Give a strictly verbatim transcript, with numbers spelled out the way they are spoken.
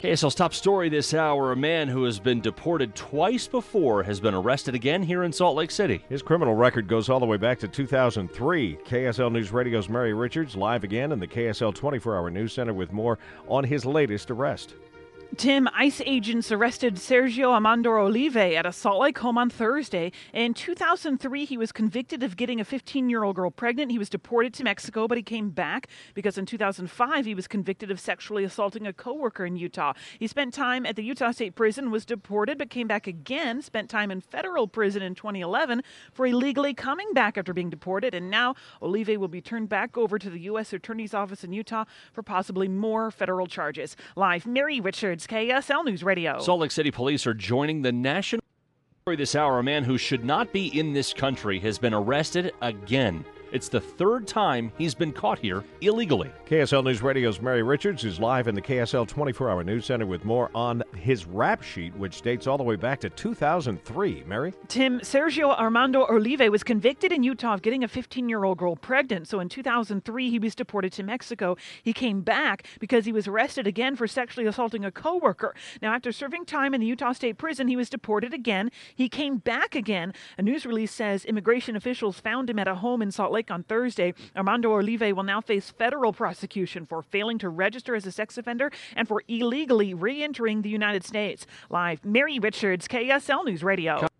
K S L's top story this hour, a man who has been deported twice before has been arrested again here in Salt Lake City. His criminal record goes all the way back to two thousand three. K S L News Radio's Mary Richards live again in the K S L twenty-four hour News Center with more on his latest arrest. Tim, ICE agents arrested Sergio Armando Olive at a Salt Lake home on Thursday. In two thousand three, he was convicted of getting a fifteen-year-old girl pregnant. He was deported to Mexico, but he came back because in two thousand five, he was convicted of sexually assaulting a coworker in Utah. He spent time at the Utah State Prison, was deported, but came back again, spent time in federal prison in twenty eleven for illegally coming back after being deported. And now Olive will be turned back over to the U S Attorney's Office in Utah for possibly more federal charges. Live, Mary Richards, K S L News Radio. Salt Lake City police are joining the national story this hour. A man who should not be in this country has been arrested again. It's the third time he's been caught here illegally. K S L News Radio's Mary Richards is live in the K S L twenty-four hour News Center with more on his rap sheet, which dates all the way back to two thousand three. Mary? Tim, Sergio Armando Olive was convicted in Utah of getting a fifteen-year-old girl pregnant. So in two thousand three, he was deported to Mexico. He came back because he was arrested again for sexually assaulting a coworker. Now, after serving time in the Utah State Prison, he was deported again. He came back again. A news release says immigration officials found him at a home in Salt Lake on Thursday. Armando Olive will now face federal prosecution for failing to register as a sex offender and for illegally re-entering the United States. Live, Mary Richards, K S L News Radio.